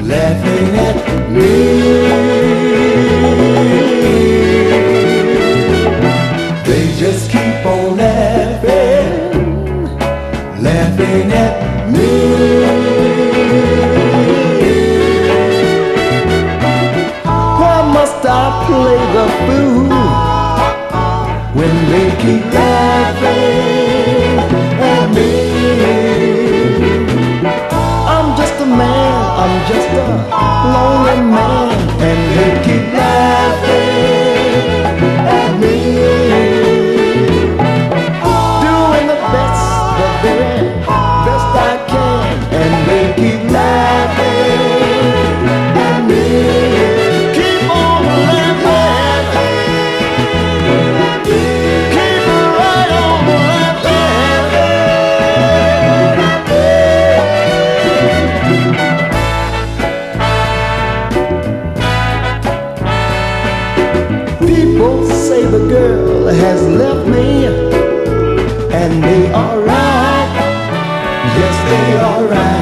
laughing at me. They just keep on laughing at me. Why must I play the fool when they keep laughing at me? I'm just a man, I'm just a lonely man, and they keep laughing at me. Doing the very best I can, and they keep laughing at me. Keep on laughing, keep right on laughing. People say the girl has left me, and they are right. Yes, they are right.